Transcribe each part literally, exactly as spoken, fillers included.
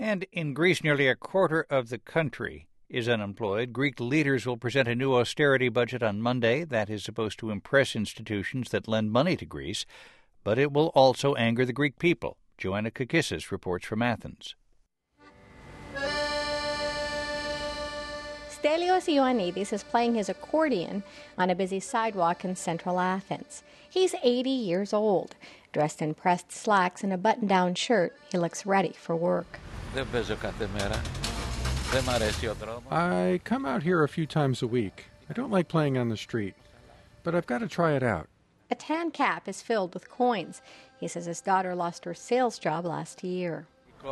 And in Greece, nearly a quarter of the country is unemployed. Greek leaders will present a new austerity budget on Monday that is supposed to impress institutions that lend money to Greece, but it will also anger the Greek people. Joanna Kakissis reports from Athens. Stelios Ioannidis is playing his accordion on a busy sidewalk in central Athens. He's eighty years old. Dressed in pressed slacks and a button-down shirt, he looks ready for work. I come out here a few times a week. I don't like playing on the street, but I've got to try it out. A tan cap is filled with coins. He says his daughter lost her sales job last year.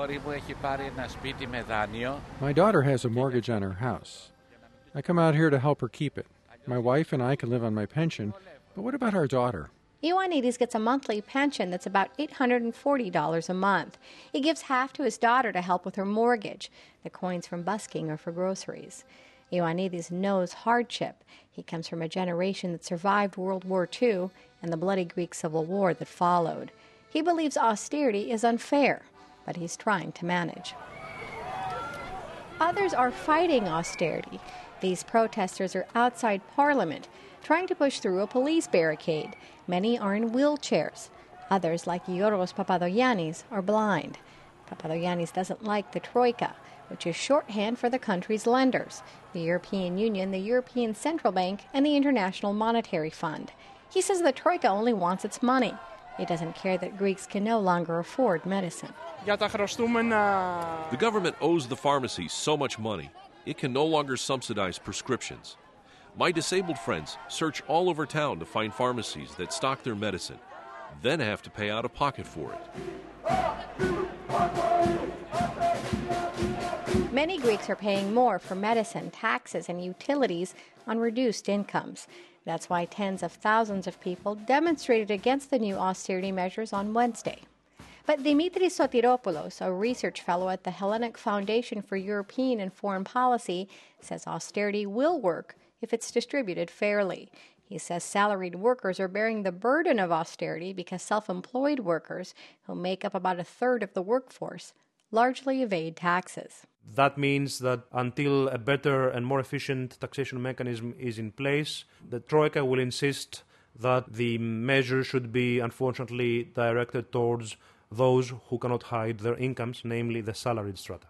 My daughter has a mortgage on her house. I come out here to help her keep it. My wife and I can live on my pension, but what about our daughter? Ioannidis gets a monthly pension that's about eight hundred forty dollars a month. He gives half to his daughter to help with her mortgage. The coins from busking are for groceries. Ioannidis knows hardship. He comes from a generation that survived World War Two and the bloody Greek Civil War that followed. He believes austerity is unfair, but he's trying to manage. Others are fighting austerity. These protesters are outside Parliament, trying to push through a police barricade. Many are in wheelchairs. Others, like Yorgos Papadogiannis, are blind. Papadogiannis doesn't like the Troika, which is shorthand for the country's lenders, the European Union, the European Central Bank, and the International Monetary Fund. He says the Troika only wants its money. He doesn't care that Greeks can no longer afford medicine. The government owes the pharmacies so much money, it can no longer subsidize prescriptions. My disabled friends search all over town to find pharmacies that stock their medicine, then have to pay out of pocket for it. Many Greeks are paying more for medicine, taxes, and utilities on reduced incomes. That's why tens of thousands of people demonstrated against the new austerity measures on Wednesday. But Dimitris Sotiropoulos, a research fellow at the Hellenic Foundation for European and Foreign Policy, says austerity will work if it's distributed fairly. He says salaried workers are bearing the burden of austerity because self-employed workers, who make up about a third of the workforce, largely evade taxes. That means that until a better and more efficient taxation mechanism is in place, the Troika will insist that the measure should be, unfortunately, directed towards those who cannot hide their incomes, namely the salaried strata.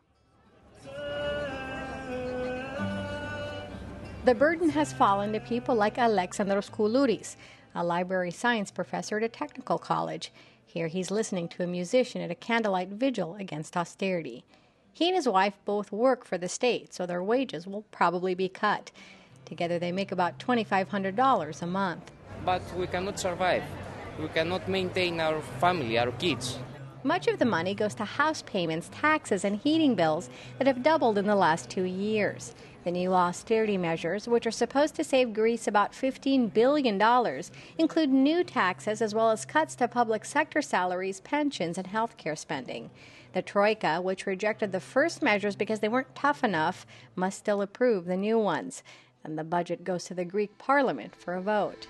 The burden has fallen to people like Alexandros Koulouris, a library science professor at a technical college. Here he's listening to a musician at a candlelight vigil against austerity. He and his wife both work for the state, so their wages will probably be cut. Together they make about twenty-five hundred dollars a month. But we cannot survive. We cannot maintain our family, our kids. Much of the money goes to house payments, taxes, and heating bills that have doubled in the last two years. The new austerity measures, which are supposed to save Greece about fifteen billion dollars, include new taxes as well as cuts to public sector salaries, pensions, and health care spending. The Troika, which rejected the first measures because they weren't tough enough, must still approve the new ones. Then the budget goes to the Greek parliament for a vote.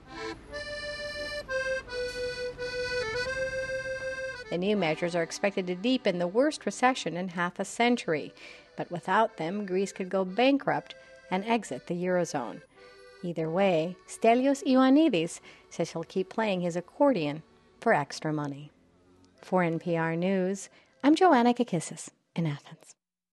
The new measures are expected to deepen the worst recession in half a century. But without them, Greece could go bankrupt and exit the Eurozone. Either way, Stelios Ioannidis says he'll keep playing his accordion for extra money. For N P R News, I'm Joanna Kakissis in Athens.